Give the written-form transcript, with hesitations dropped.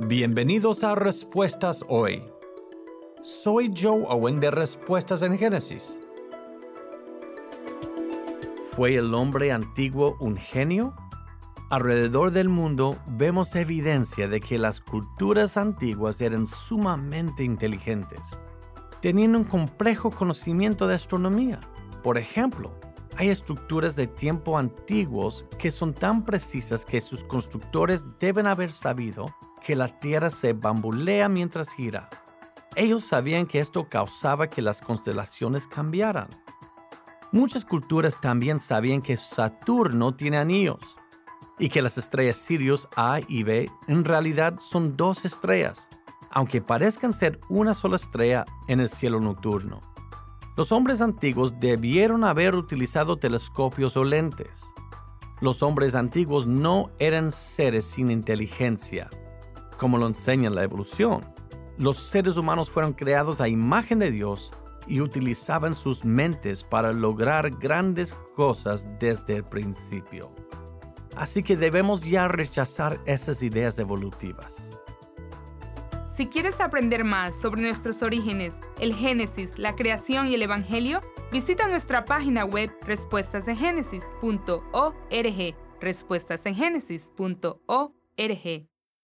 Bienvenidos a Respuestas Hoy. Soy Joe Owen de Respuestas en Génesis. ¿Fue el hombre antiguo un genio? Alrededor del mundo vemos evidencia de que las culturas antiguas eran sumamente inteligentes. Tenían un complejo conocimiento de astronomía. Por ejemplo, hay estructuras de tiempo antiguos que son tan precisas que sus constructores deben haber sabido que la Tierra se bambolea mientras gira. Ellos sabían que esto causaba que las constelaciones cambiaran. Muchas culturas también sabían que Saturno tiene anillos y que las estrellas Sirius A y B en realidad son dos estrellas, aunque parezcan ser una sola estrella en el cielo nocturno. Los hombres antiguos debieron haber utilizado telescopios o lentes. Los hombres antiguos no eran seres sin inteligencia, como lo enseña la evolución. Los seres humanos fueron creados a imagen de Dios y utilizaban sus mentes para lograr grandes cosas desde el principio. Así que debemos ya rechazar esas ideas evolutivas. Si quieres aprender más sobre nuestros orígenes, el Génesis, la creación y el Evangelio, visita nuestra página web respuestasengenesis.org, respuestasengenesis.org.